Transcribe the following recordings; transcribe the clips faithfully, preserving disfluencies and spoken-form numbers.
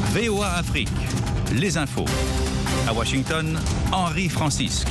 V O A Afrique, les infos. À Washington, Henri Francisque.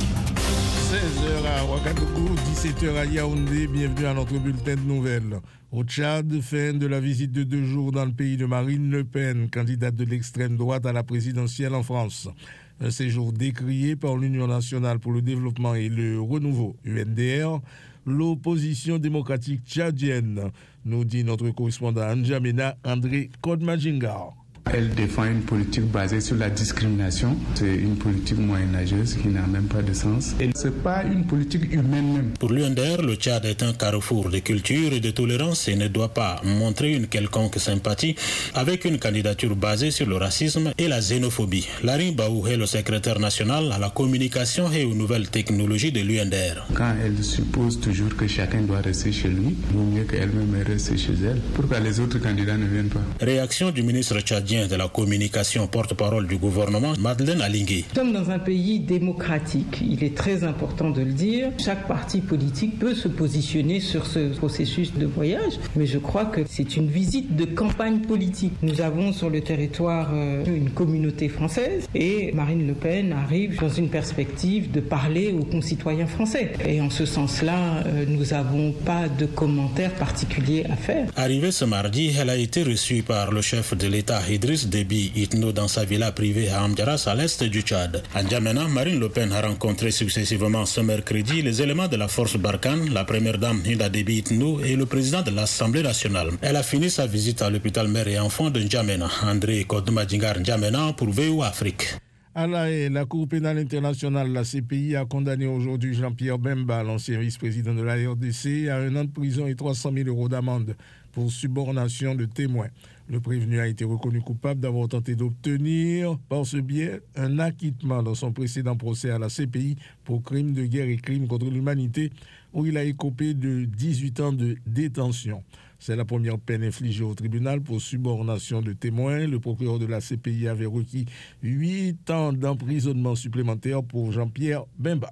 seize heures à Ouagadougou, dix-sept heures à Yaoundé. Bienvenue à notre bulletin de nouvelles. Au Tchad, fin de la visite de deux jours dans le pays de Marine Le Pen, candidate de l'extrême droite à la présidentielle en France. Un séjour décrié par l'Union nationale pour le développement et le renouveau, U N D R, l'opposition démocratique tchadienne, nous dit notre correspondant à N'Djamena, André Kodmajingar. Elle défend une politique basée sur la discrimination. C'est une politique moyenâgeuse qui n'a même pas de sens. Et ce n'est pas une politique humaine même. Pour l'U N D R, le Tchad est un carrefour de culture et de tolérance et ne doit pas montrer une quelconque sympathie avec une candidature basée sur le racisme et la xénophobie. Larry Baou est le secrétaire national à la communication et aux nouvelles technologies de l'U N D R. Quand elle suppose toujours que chacun doit rester chez lui, il vaut mieux qu'elle-même reste chez elle. Pourquoi les autres candidats ne viennent pas? Réaction du ministre tchadien de la communication, porte-parole du gouvernement, Madeleine Alingui. Nous sommes dans un pays démocratique, il est très important de le dire. Chaque parti politique peut se positionner sur ce processus de voyage, mais je crois que c'est une visite de campagne politique. Nous avons sur le territoire une communauté française et Marine Le Pen arrive dans une perspective de parler aux concitoyens français. Et en ce sens-là, nous n'avons pas de commentaires particuliers à faire. Arrivée ce mardi, elle a été reçue par le chef de l'État, Idriss Déby Itno, dans sa villa privée à Amdjaras, à l'est du Tchad. À N'Djamena, Marine Le Pen a rencontré successivement ce mercredi les éléments de la force Barkhane, la première dame Hilda Déby Itno et le président de l'Assemblée nationale. Elle a fini sa visite à l'hôpital mère et enfants de N'Djamena. André Kodmadjingar, N'Djamena pour V O A Afrique. À La Haye, la Cour pénale internationale, la C P I, a condamné aujourd'hui Jean-Pierre Bemba, l'ancien vice-président de la R D C, à un an de prison et trois cent mille euros d'amende pour subornation de témoins. Le prévenu a été reconnu coupable d'avoir tenté d'obtenir, par ce biais, un acquittement dans son précédent procès à la C P I pour crimes de guerre et crimes contre l'humanité, où il a écopé de dix-huit ans de détention. C'est la première peine infligée au tribunal pour subornation de témoins. Le procureur de la C P I avait requis huit ans d'emprisonnement supplémentaire pour Jean-Pierre Bemba.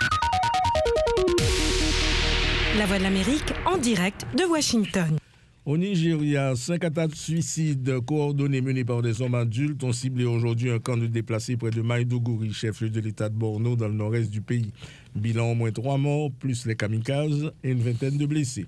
La Voix de l'Amérique en direct de Washington. Au Nigeria, cinq attaques suicides coordonnées menées par des hommes adultes ont ciblé aujourd'hui un camp de déplacés près de Maïdougouri, chef-lieu de l'État de Borno, dans le nord-est du pays. Bilan au moins trois morts, plus les kamikazes et une vingtaine de blessés.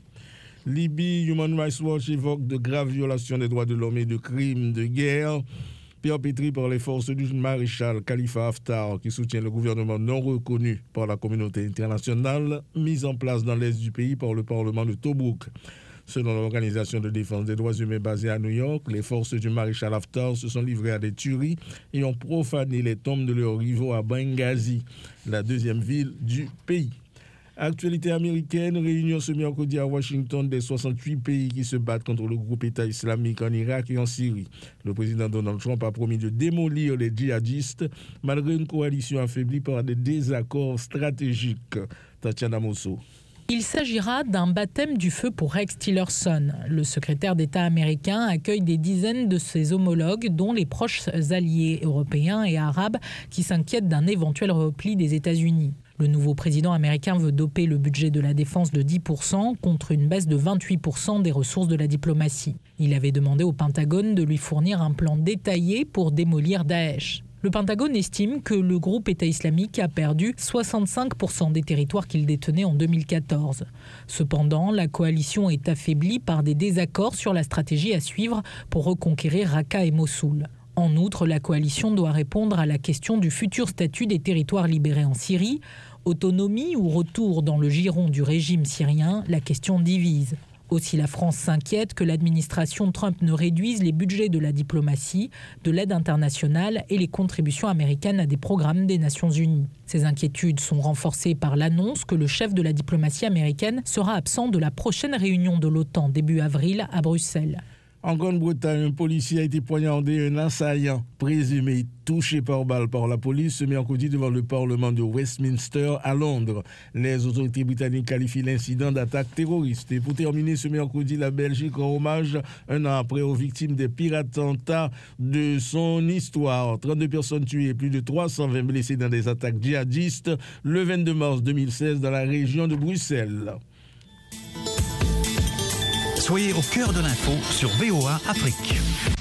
Libye, Human Rights Watch évoque de graves violations des droits de l'homme et de crimes de guerre perpétrés par les forces du maréchal Khalifa Haftar, qui soutient le gouvernement non reconnu par la communauté internationale, mis en place dans l'est du pays par le Parlement de Tobrouk. Selon l'organisation de défense des droits humains basée à New York, les forces du maréchal Haftar se sont livrées à des tueries et ont profané les tombes de leurs rivaux à Benghazi, la deuxième ville du pays. Actualité américaine, réunion ce mercredi à Washington des soixante-huit pays qui se battent contre le groupe État islamique en Irak et en Syrie. Le président Donald Trump a promis de démolir les djihadistes malgré une coalition affaiblie par des désaccords stratégiques. Tatiana Mosso. Il s'agira d'un baptême du feu pour Rex Tillerson. Le secrétaire d'État américain accueille des dizaines de ses homologues, dont les proches alliés européens et arabes, qui s'inquiètent d'un éventuel repli des États-Unis. Le nouveau président américain veut doper le budget de la défense de dix pour cent contre une baisse de vingt-huit pour cent des ressources de la diplomatie. Il avait demandé au Pentagone de lui fournir un plan détaillé pour démolir Daesh. Le Pentagone estime que le groupe État islamique a perdu soixante-cinq pour cent des territoires qu'il détenait en deux mille quatorze. Cependant, la coalition est affaiblie par des désaccords sur la stratégie à suivre pour reconquérir Raqqa et Mossoul. En outre, la coalition doit répondre à la question du futur statut des territoires libérés en Syrie. Autonomie ou retour dans le giron du régime syrien, la question divise. Aussi, la France s'inquiète que l'administration Trump ne réduise les budgets de la diplomatie, de l'aide internationale et les contributions américaines à des programmes des Nations Unies. Ces inquiétudes sont renforcées par l'annonce que le chef de la diplomatie américaine sera absent de la prochaine réunion de l'OTAN début avril à Bruxelles. En Grande-Bretagne, un policier a été poignardé, un assaillant présumé touché par balle par la police ce mercredi devant le Parlement de Westminster à Londres. Les autorités britanniques qualifient l'incident d'attaque terroriste. Et pour terminer ce mercredi, la Belgique rend hommage un an après aux victimes des pires attentats de son histoire. trente-deux personnes tuées et plus de trois cent vingt blessés dans des attaques djihadistes le vingt-deux mars deux mille seize dans la région de Bruxelles. Soyez au cœur de l'info sur V O A Afrique.